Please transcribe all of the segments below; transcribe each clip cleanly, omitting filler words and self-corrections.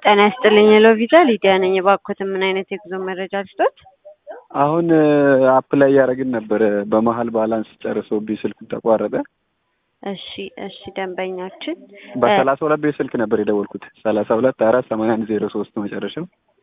ጤና ይስጥልኝ ሎቪዛ ሊዲያ ነኝ። እባክዎት ምን አይነት የጉዞ መረጃ ልስጥዎት? አሁን አፕላይ ያደረግን ነበር በመሃል ባላንስ ጨርሶብኝ ስልኩ ተቋረጠ። እሺ ደንበኛችን በ32 ቤት ስልክ ነበር የደወልኩት 32 48103 መጨረሻው።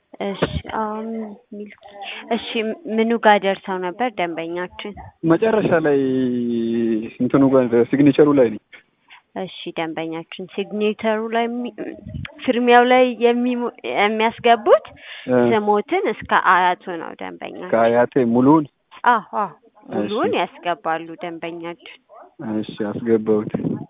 እሺ ምኑ ጋር ደርሰው ነበር ደንበኛችን? መጨረሻ ላይ እንትኑ ጋር ሲግኔቸሩ ላይ ነኝ። እሺ ደንበኛችን ሲግኔቸሩ ላይ ፍርሚያው ላይ የሚያስገቡት ስሞትን እስከ አያቱ ነው ደንበኛችን። ከአያቴ ሙሉውን? አዎ ሙሉውን ያስገባሉ ደንበኛችን። እሺ አስገባሁት።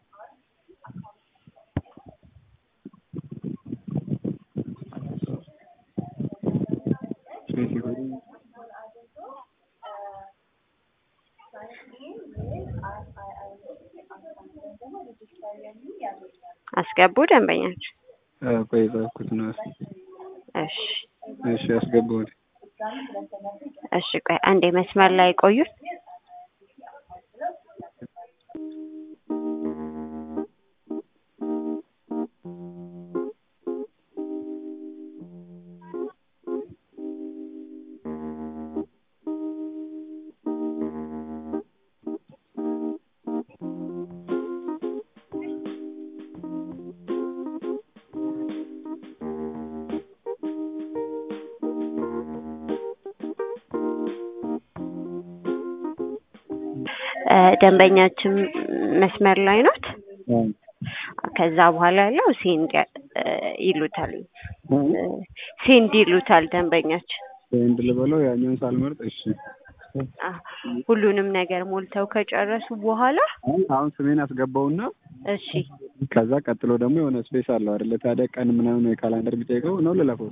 አስገቡ ደንበኛችን። ቆይ ዛኩት ነው። እሺ አስገባሁት። እሺ ቆይ አንዴ መስመር ላይ ቆዩ። ደንበኛችን መስመር ላይ ናት። ከዛ በኋላ ያለው ሴንድ ይሉታል ደንበኛችን። ሴንድ ልበለው ያኛውን ሳልመርጥ? እሺ ሁሉንም ነገር ሞልተው ከጨረሱ በኋላ አሁን ስሜን አስገባውና እሺ ከዛ ቀጥሎ ደግሞ የሆነ ስፔስ አለው አይደለ? ታዲያ ቀን ምናምን የካላንደር ቢጠይቀው ነው ልለፈው?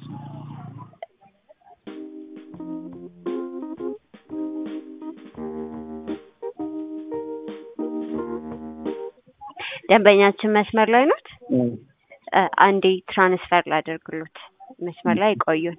ደንበኛችን መስመር ላይ ናት። አንዴ ትራንስፈር ላደርግሎት፣ መስመር ላይ ቆዩን።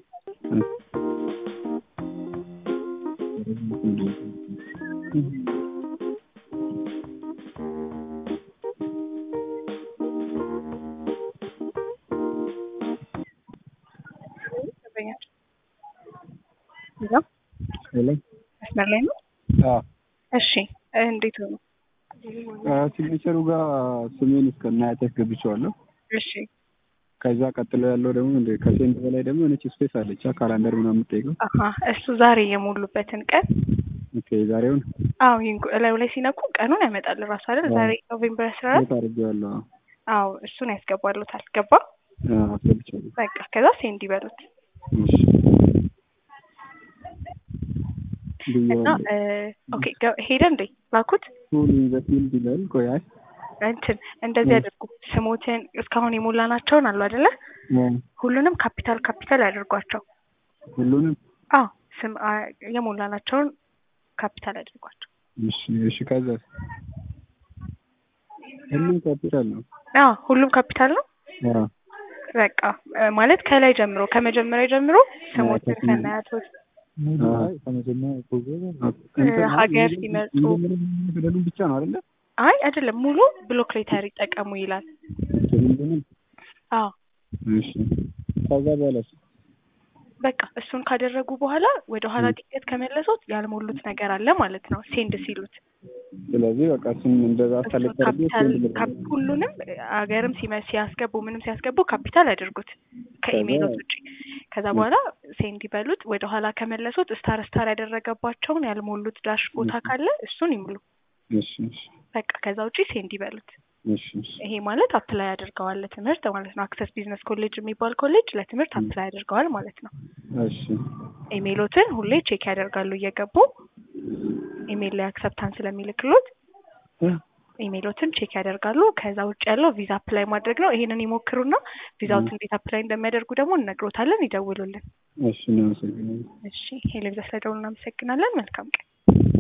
መስመር ላይ ነው። እሺ እንዴት ነው? ሲግኔቸሩ ጋር ስሜን እስከናያት አስገብቼዋለሁ። እሺ ከዛ ቀጥሎ ያለው ደግሞ ከሴንድ በላይ ደግሞ የሆነች ስፔስ አለች ካላንደር ምናምን የምትጠይቀው። እሱ ዛሬ የሞሉበትን ቀን። ኦኬ ዛሬውን? አዎ እላዩ ላይ ሲነኩ ቀኑን ያመጣል ራሱ አይደል? ዛሬ ኖቬምበር 14 አድርጌዋለሁ። አዎ እሱን ያስገባሉታል። ገባ? አስገብቻለሁ። በቃ ከዛ ሴንድ ይበሉት። እሺ እና ኦኬ ሄደ እንዴ ላኩት? ሁሉ ኢንቨስቲንግ ይላል። ቆይ እንደዚህ አድርጉ። ስሞትን እስካሁን የሞላናቸውን አሉ አይደለ? ሁሉንም ካፒታል ያድርጓቸው። ሁሉንም? አዎ ስም የሞላናቸውን ካፒታል ያድርጓቸው። እሺ ከዛ ሁሉም ካፒታል ነው? አዎ ሁሉም ካፒታል ነው። በቃ ማለት ከላይ ጀምሮ ከመጀመሪያ ጀምሮ ስሞትን ከናያቶች ሀገር ሲመጡ ብቻ ነው አይደለ? አይ አይደለም፣ ሙሉ ብሎክ ሌተር ይጠቀሙ ይላል። አዎ እሺ ከዛ በኋላ በቃ እሱን ካደረጉ በኋላ ወደ ኋላ ቲኬት ከመለሱት ያልሞሉት ነገር አለ ማለት ነው ሴንድ ሲሉት። ስለዚህ በቃ እሱን እንደዛ ሁሉንም ሀገርም ሲያስገቡ ምንም ሲያስገቡ ካፒታል ያድርጉት ከኢሜይሎት ውጪ። ከዛ በኋላ ሴንድ ይበሉት። ወደ ኋላ ከመለሱት ስታር ያደረገባቸውን ያልሞሉት ዳሽ ቦታ ካለ እሱን ይሙሉ። እሺ በቃ ከዛ ውጪ ሴንድ ይበሉት። እሺ ይሄ ማለት አፕላይ ያደርገዋል ለትምህርት ማለት ነው። አክሰስ ቢዝነስ ኮሌጅ የሚባል ኮሌጅ ለትምህርት አፕላይ ያደርገዋል ማለት ነው። እሺ ኢሜይሎትን ሁሌ ቼክ ያደርጋሉ እየገቡ ኢሜይል ላይ አክሰፕታንስ ስለሚልክሉት ኢሜይሎትን ቼክ ያደርጋሉ። ከዛ ውጪ ያለው ቪዛ አፕላይ ማድረግ ነው። ይሄንን ይሞክሩና ቪዛውት እንዴት አፕላይ እንደሚያደርጉ ደግሞ እንነግሮታለን። ይደውሉልን። እሺ እናመሰግናለን። እሺ ሄሎ ቪዛ ስለደውሉ እናመሰግናለን። መልካም ቀን።